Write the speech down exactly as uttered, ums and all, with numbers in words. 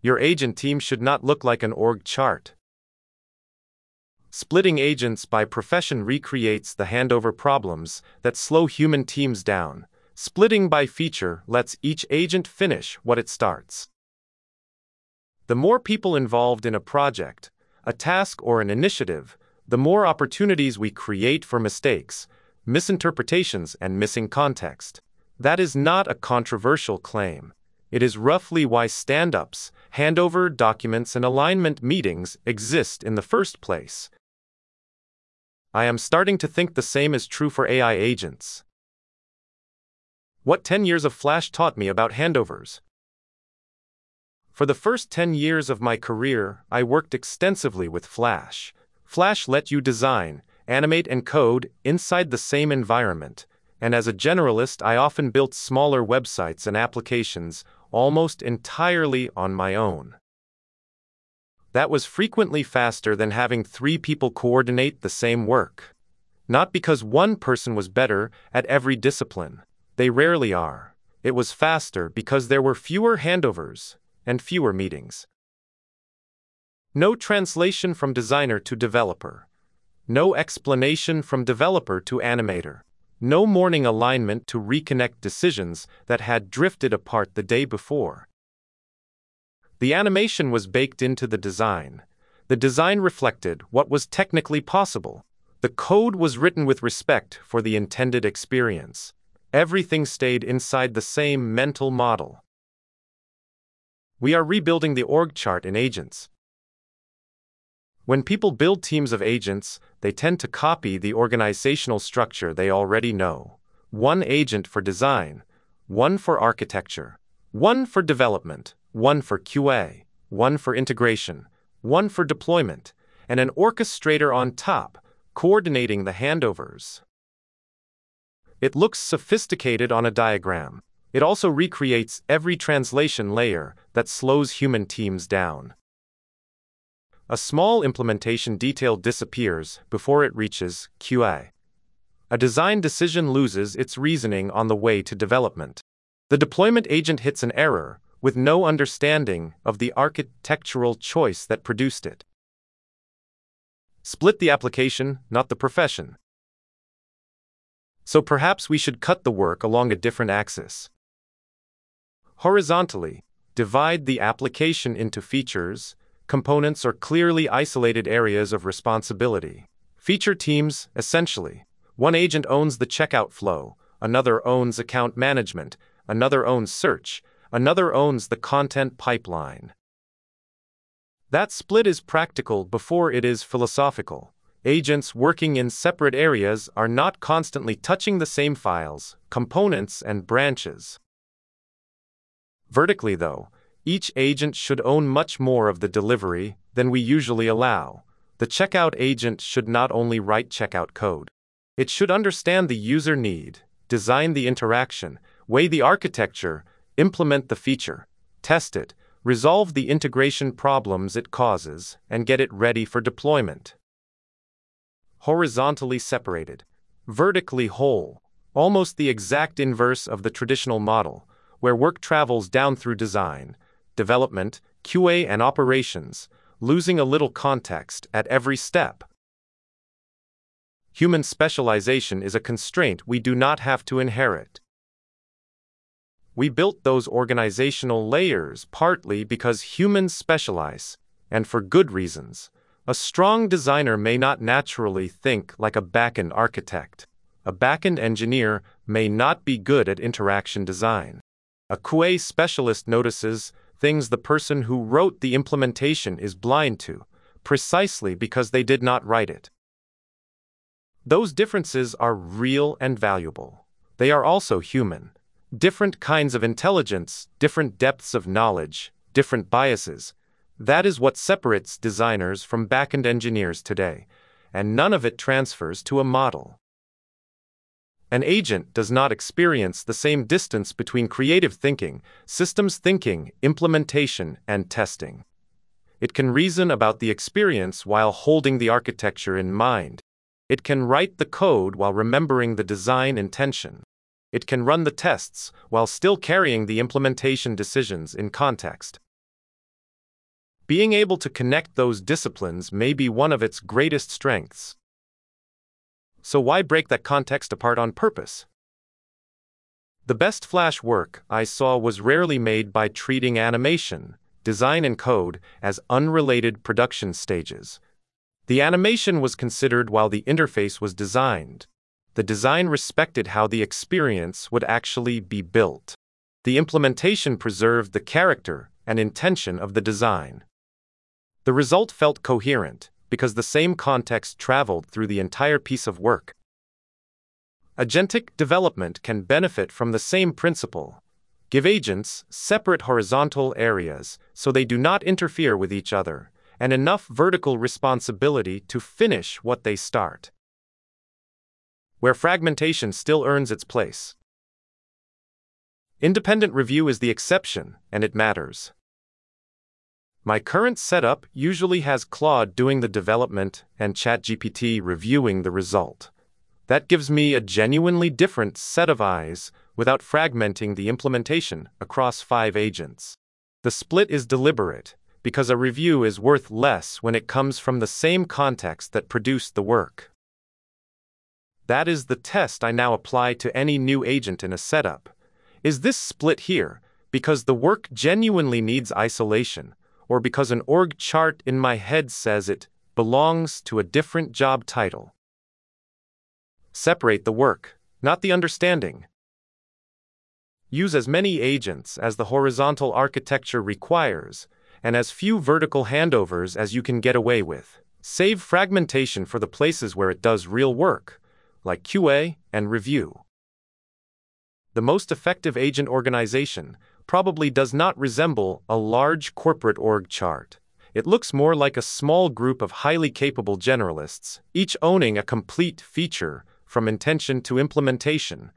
Your agent team should not look like an org chart. Splitting agents by profession recreates the handover problems that slow human teams down. Splitting by feature lets each agent finish what it starts. The more people involved in a project, a task, or an initiative, the more opportunities we create for mistakes, misinterpretations, and missing context. That is not a controversial claim. It is roughly why stand-ups, handover documents, and alignment meetings exist in the first place. I am starting to think the same is true for A I agents. What ten years of Flash taught me about handovers? For the first ten years of my career, I worked extensively with Flash. Flash let you design, animate, and code inside the same environment, and as a generalist, I often built smaller websites and applications almost entirely on my own. That was frequently faster than having three people coordinate the same work. Not because one person was better at every discipline. They rarely are. It was faster because there were fewer handovers and fewer meetings. No translation from designer to developer. No explanation from developer to animator. No morning alignment to reconnect decisions that had drifted apart the day before. The animation was baked into the design. The design reflected what was technically possible. The code was written with respect for the intended experience. Everything stayed inside the same mental model. We are rebuilding the org chart in agents. When people build teams of agents, they tend to copy the organizational structure they already know. One agent for design, one for architecture, one for development, one for Q A, one for integration, one for deployment, and an orchestrator on top, coordinating the handovers. It looks sophisticated on a diagram. It also recreates every translation layer that slows human teams down. A small implementation detail disappears before it reaches Q A. A design decision loses its reasoning on the way to development. The deployment agent hits an error with no understanding of the architectural choice that produced it. Split the application, not the profession. So perhaps we should cut the work along a different axis. Horizontally, divide the application into features, components, or clearly isolated areas of responsibility. Feature teams, essentially. One agent owns the checkout flow, another owns account management, another owns search, another owns the content pipeline. That split is practical before it is philosophical. Agents working in separate areas are not constantly touching the same files, components, and branches. Vertically, though, each agent should own much more of the delivery than we usually allow. The checkout agent should not only write checkout code. It should understand the user need, design the interaction, weigh the architecture, implement the feature, test it, resolve the integration problems it causes, and get it ready for deployment. Horizontally separated, vertically whole, almost the exact inverse of the traditional model, where work travels down through design, development, Q A, and operations, losing a little context at every step. Human specialization is a constraint we do not have to inherit. We built those organizational layers partly because humans specialize, and for good reasons. A strong designer may not naturally think like a backend architect. A backend engineer may not be good at interaction design. A Q A specialist notices things the person who wrote the implementation is blind to, precisely because they did not write it. Those differences are real and valuable. They are also human. Different kinds of intelligence, different depths of knowledge, different biases. That is what separates designers from backend engineers today, and none of it transfers to a model. An agent does not experience the same distance between creative thinking, systems thinking, implementation, and testing. It can reason about the experience while holding the architecture in mind. It can write the code while remembering the design intention. It can run the tests while still carrying the implementation decisions in context. Being able to connect those disciplines may be one of its greatest strengths. So why break that context apart on purpose? The best Flash work I saw was rarely made by treating animation, design and code as unrelated production stages. The animation was considered while the interface was designed. The design respected how the experience would actually be built. The implementation preserved the character and intention of the design. The result felt coherent because the same context traveled through the entire piece of work. Agentic development can benefit from the same principle. Give agents separate horizontal areas so they do not interfere with each other, and enough vertical responsibility to finish what they start, where fragmentation still earns its place. Independent review is the exception, and it matters. My current setup usually has Claude doing the development and ChatGPT reviewing the result. That gives me a genuinely different set of eyes without fragmenting the implementation across five agents. The split is deliberate, because a review is worth less when it comes from the same context that produced the work. That is the test I now apply to any new agent in a setup. Is this split here because the work genuinely needs isolation, or because an org chart in my head says it belongs to a different job title? Separate the work, not the understanding. Use as many agents as the horizontal architecture requires, and as few vertical handovers as you can get away with. Save fragmentation for the places where it does real work, like Q A and review. The most effective agent organization probably does not resemble a large corporate org chart. It looks more like a small group of highly capable generalists, each owning a complete feature from intention to implementation,